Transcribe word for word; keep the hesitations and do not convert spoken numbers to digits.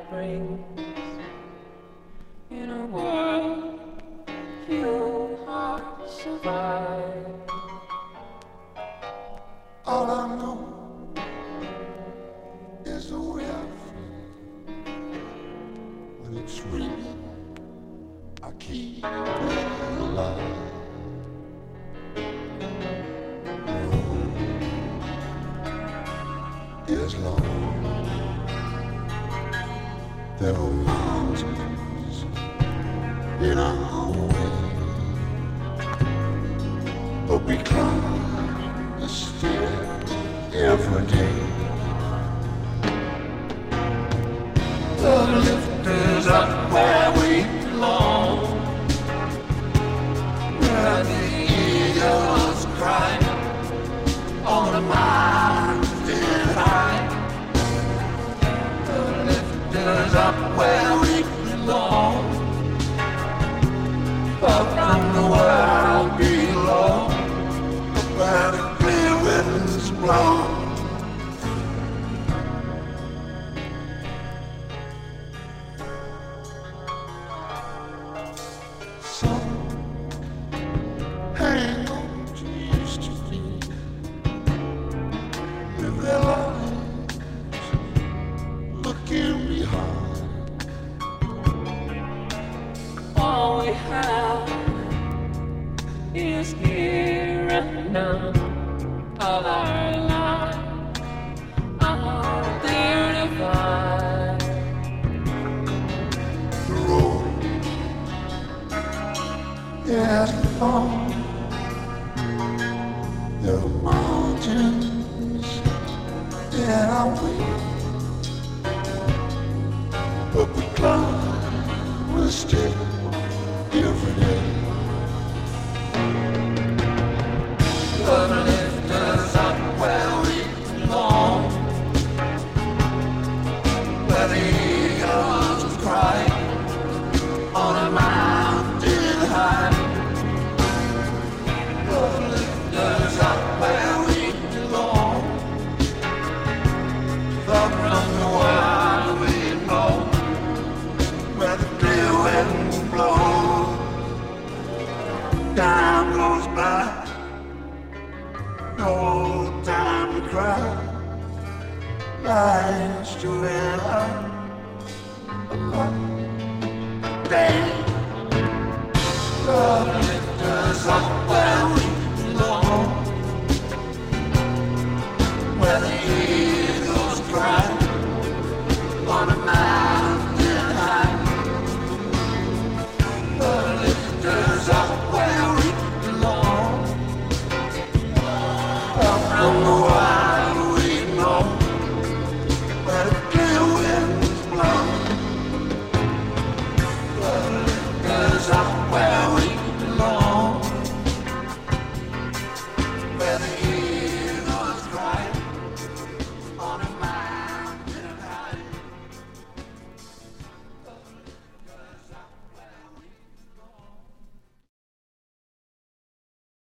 brings in a world few hearts survive. All I know is the way I feel. When it's real, I keep it alive. As long there are mountains in our way, but we climb the stair every day. The lift is up where we belong, where the eagles cry on the mountain high. The lift is up where we belong, far from the world below, where the clear winds blow. Hang on to used to be, live their lives looking behind. All we have is here and now. All our lives are clear to find. The road is long. There are mountains in our way, but we climb with a stick every day. The lift us up where we belong, where the eagles cry on a mountain high. The lift us up where we belong, far from the world we know, where the clear winds blow. Time goes by, no time to cry. Life's too hard, day. Love lift us up where we belong, where the eagles cry on a mountain high. Love lift us up where we belong, far from the world.